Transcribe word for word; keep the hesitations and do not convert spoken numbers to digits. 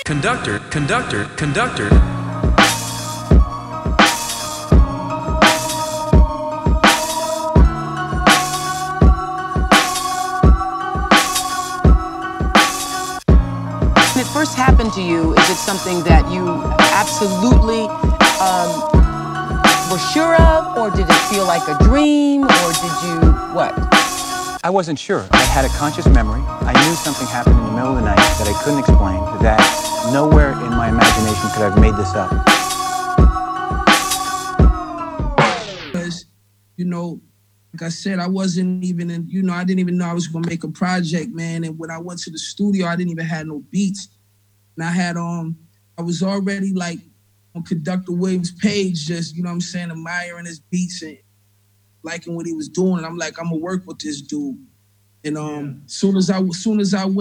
Conductor, conductor, conductor. When it first happened to you, is it something that you absolutely um, were sure of, or did it feel like a dream, or did you, what? I wasn't sure. I had a conscious memory. I knew something happened in the middle of the night that I couldn't explain, that nowhere in my imagination could I have made this up. Because, you know, like I said, I wasn't even in, you know, I didn't even know I was going to make a project, man. And when I went to the studio, I didn't even have no beats. And I had, um, I was already like on Conductor Williams' page, just, you know what I'm saying, admiring his beats and liking what he was doing. And I'm like, I'm going to work with this dude. And um, yeah. soon as I, soon as I went,